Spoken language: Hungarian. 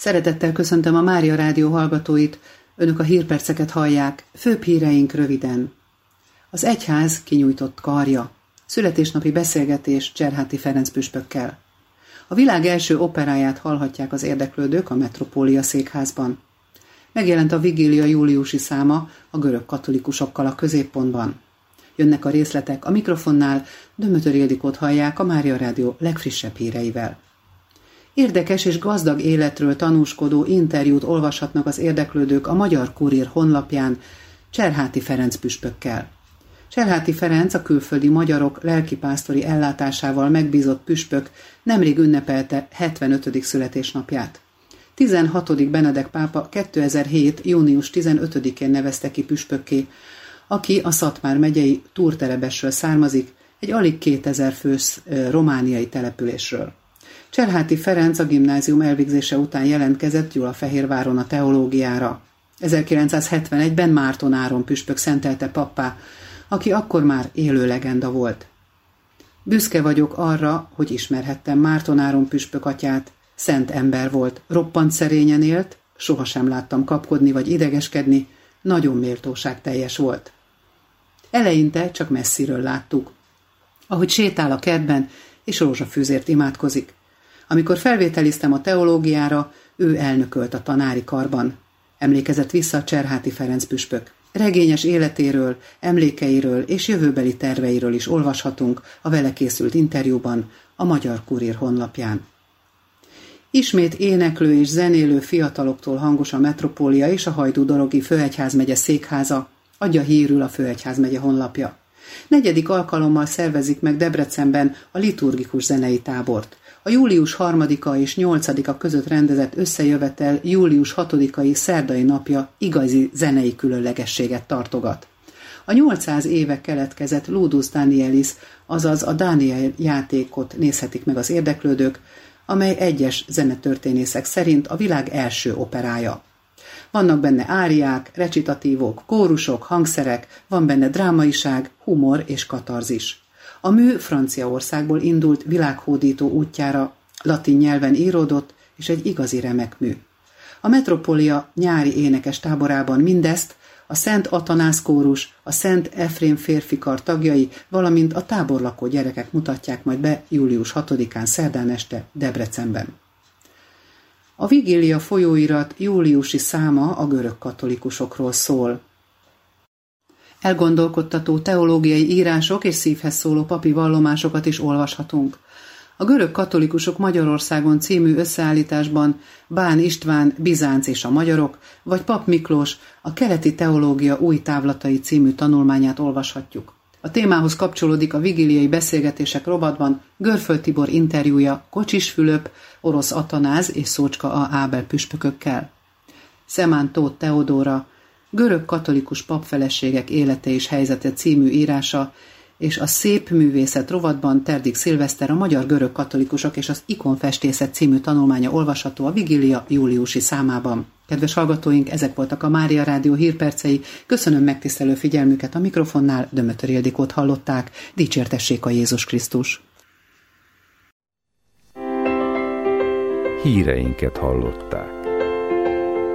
Szeretettel köszöntöm a Mária Rádió hallgatóit, önök a hírperceket hallják, főbb híreink röviden. Az egyház kinyújtott karja, születésnapi beszélgetés Cserháti Ferenc püspökkel. A világ első operáját hallhatják az érdeklődők a Metropólia székházban. Megjelent a vigília júliusi száma a görög katolikusokkal a középpontban. Jönnek a részletek, a mikrofonnál Dömötör Ildikót hallják a Mária Rádió legfrissebb híreivel. Érdekes és gazdag életről tanúskodó interjút olvashatnak az érdeklődők a Magyar Kurír honlapján Cserháti Ferenc püspökkel. Cserháti Ferenc, a külföldi magyarok lelkipásztori ellátásával megbízott püspök nemrég ünnepelte 75. születésnapját. 16. Benedek pápa 2007. június 15-én nevezte ki püspökké, aki a Szatmár megyei Túrterebesről származik, egy alig 2000 fős romániai településről. Cserháti Ferenc a gimnázium elvégzése után jelentkezett Gyulafehérváron a teológiára. 1971-ben Márton Áron püspök szentelte pappá, aki akkor már élő legenda volt. Büszke vagyok arra, hogy ismerhettem Márton Áron püspök atyát, szent ember volt, roppant szerényen élt, sohasem láttam kapkodni vagy idegeskedni, nagyon méltóságteljes volt. Eleinte csak messziről láttuk, ahogy sétál a kertben és rózsafűzért imádkozik. Amikor felvételiztem a teológiára, ő elnökölt a tanári karban. Emlékezett vissza Cserháti Ferenc püspök. Regényes életéről, emlékeiről és jövőbeli terveiről is olvashatunk a vele készült interjúban a Magyar Kurír honlapján. Ismét éneklő és zenélő fiataloktól hangos a Metropólia és a Hajdú-Dorogi Főegyházmegye székháza, adja hírül a Főegyházmegye honlapja. 4. alkalommal szervezik meg Debrecenben a liturgikus zenei tábort. A július 3-a és 8-a között rendezett összejövetel július 6-ai szerdai napja igazi zenei különlegességet tartogat. A 800 éve keletkezett Ludus Danielis, azaz a Dániel játékot nézhetik meg az érdeklődők, amely egyes zenetörténészek szerint a világ első operája. Vannak benne áriák, recitatívok, kórusok, hangszerek, van benne drámaiság, humor és katarzis. A mű Franciaországból indult világhódító útjára, latin nyelven íródott, és egy igazi remek mű. A Metropólia nyári énekes táborában mindezt a Szent Atanász kórus, a Szent Efrém férfikar tagjai, valamint a táborlakó gyerekek mutatják majd be július 6-án szerdán este Debrecenben. A vigília folyóirat júliusi száma a görög katolikusokról szól. Elgondolkodtató teológiai írások és szívhez szóló papi vallomásokat is olvashatunk. A görög katolikusok Magyarországon című összeállításban Bán István, Bizánc és a magyarok, vagy Pap Miklós, a keleti teológia új távlatai című tanulmányát olvashatjuk. A témához kapcsolódik a vigíliai beszélgetések rovatban Görföld Tibor interjúja Kocsis Fülöp, Orosz Atanáz és Szócska A. Ábel püspökökkel. Szemán Tóth Teodóra, Görög katolikus papfeleségek élete és helyzete című írása, és a Szép művészet rovatban Terdik Szilveszter, a magyar görög katolikusok és az ikonfestészet című tanulmánya olvasható a vigília júliusi számában. Kedves hallgatóink, ezek voltak a Mária Rádió hírpercei. Köszönöm megtisztelő figyelmüket, a mikrofonnál Dömötör Ildikót hallották. Dicsértessék a Jézus Krisztus! Híreinket hallották.